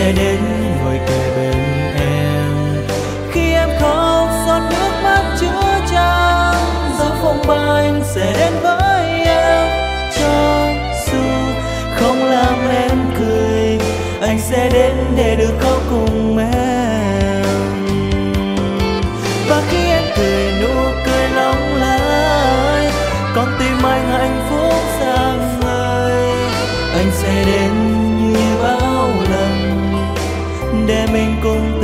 sẽ đến ngồi kề bên em. Khi em khóc giọt nước mắt chứa chan, gió phong ba anh sẽ đến với em. Cho dù không làm em cười, anh sẽ đến để được khóc cùng em. Và khi em cười nụ cười long lanh, con tim anh hạnh phúc rạng ngời. Anh sẽ đến như bao lần để mình cùng